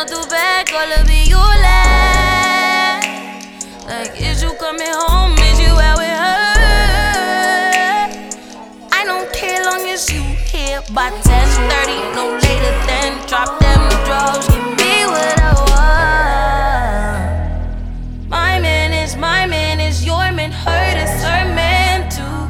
on through back, all of it you laugh. Like, is you coming home? Is you out with her? I don't care long as you here by 10:30, no later than drop them drugs. Give me what I want. My man is your man, her is her man too.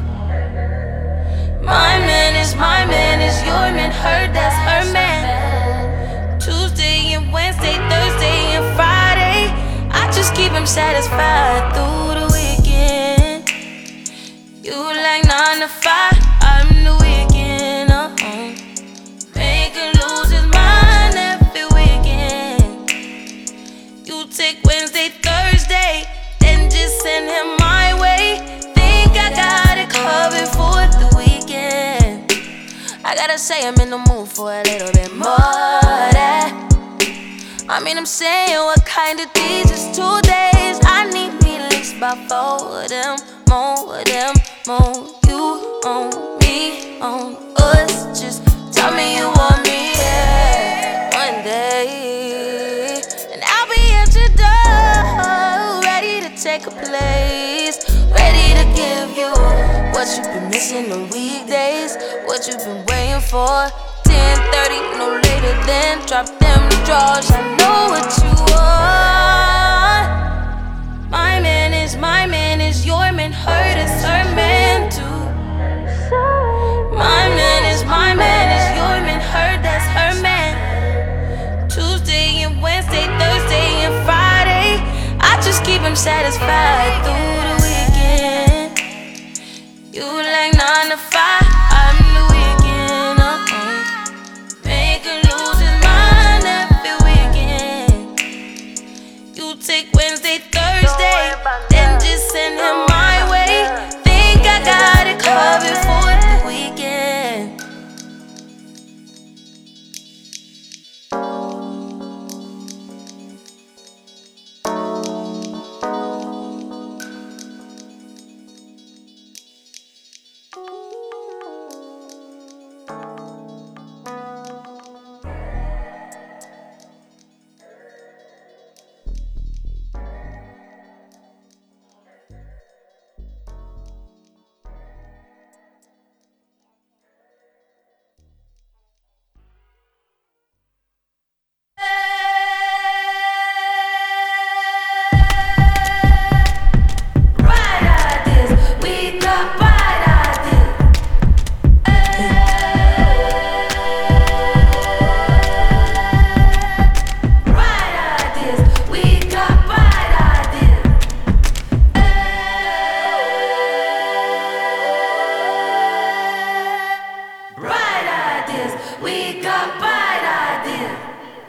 My man is your man, her that's her man. Tuesday and Wednesday, Thursday and Friday, I just keep him satisfied through the weekend. You like 9 to 5, I'm the weekend. Make him lose his mind every weekend. You take Wednesday, Thursday, then just send him my way. Think I got it covered for the weekend. I gotta say I'm in the mood for a little bit more of that. I mean, I'm saying, what kind of these is 2 days? I need me at least about 4 of them, more of them, more. You on me, on us. Just tell me you want me, yeah, one day, and I'll be at your door, ready to take a place, ready to give you what you've been missing on weekdays, what you've been waiting for. 10:30, no later than drop them drawers. I know what you want. My man is your man, her is her man.